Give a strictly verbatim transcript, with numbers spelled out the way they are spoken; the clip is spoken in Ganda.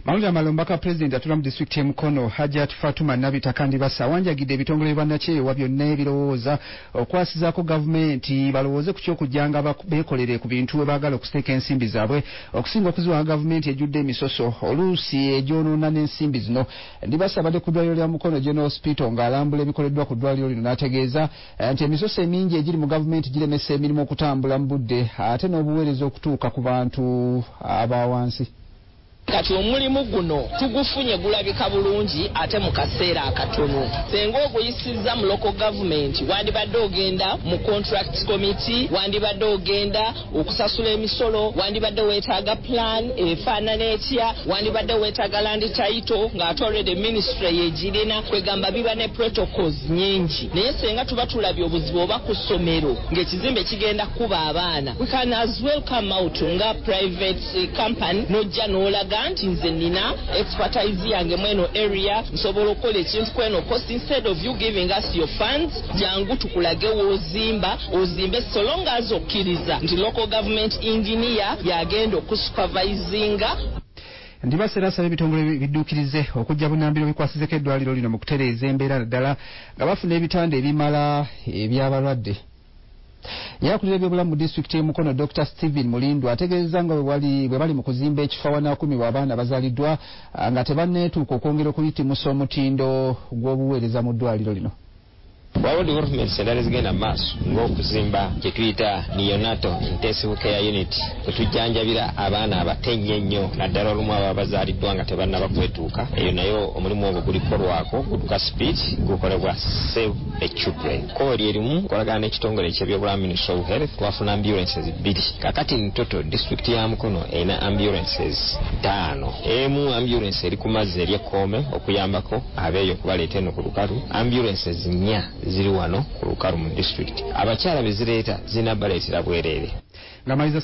Mawulira Malombaka President atula mu district y'Mukono Hajat Fatuma Nabita kandi basawanjagidde ebitongole bannakyewa byonna ebirowooza okwasizaako gavumenti balowooze ku ky'okujjanga beekolere ku bintu we baagala okusteeka ensimbi zaabwe okusinga okuziwa gavumenti ejjudde emisoso oluusi egyonoona n'ensimbi zino. Ndibasabadde ku ddwaliro lya Mukono General Hospital ng'alambula ebikoleddwa ku ddwaliro lino n'ategeeza nti emisoso emingi egiri mu gavumenti giremesa emirimu okutambula mu budde ate n'obuweereza okutuuka ku bantu aba wansi. Kati omulimu guno tugufunye gulabika bulungi ate mu kaseera akatono. Senga oguyisizza mu local government wandibadde ogenda mu contracts committee, wandibadde ogenda okusasula emisolo, wandibadde weetaaga plan efaanana etya, wandibadde weetaaga land title ng'ate already ministry yegirina kwegamba biba ne protocols nyingi. Naye senga tuba tulabye obuzibu oba ku ssomero ng'ekizimbe kigenda kuba abaana, we can as well come out nga private company nojja n'olaga nti nze nina expertise yange mweno area nsobola okukola ekintu kweno cost instead of you giving us your funds jangu tukulage wozimba ozimbe so long as okkiriza nti local government engineer yagenda okusupervisinga. Ndibasera asaba ebitongole bidduukirize okujja bunambiro bikwasizeko eddwaliro lino mu kutereeza embeera ddala nga bafuna ebitanda ebimala eby'abalwadde. Yakulira ebyobulamu mu district y'Mukono Doctor Stephen Mulindu ategeeza nga bwe bali mu kuzimba ekifo awanakuumibwa abaana bazaaliddwa nga tebanneetuuka okwongera okuyitimusa omutindo gw'obuweereza mu ddwaliro lino. Waliwo developments endala zigenda mu maaso ng'okuzimba kye tuyita neonatal intensive care unit kwetujjanjabira abaana abatennye ennyo naddala olumu abo bazaaliddwa nga tebannaba kwetuuka. Eyo nayo omulimu ogwo gulikolwako gutuka speech gukolebwa Save the Children. Ko lyerimu kolagana n'ekitongole ky'ebyobulamu Ministry of Health twafuna ambulances bbiri. Kakati ntoto district ya Mukono erina ambulances ttaano. Emu ambulance eri ku mazzi ery'Ekkoome okuyambako abeeyo okubaleeta eno ku lukalu. Ambulances nnya ziri wano ku lukalu mu district. Abakyala be zireeta zinabaleetera bwereere.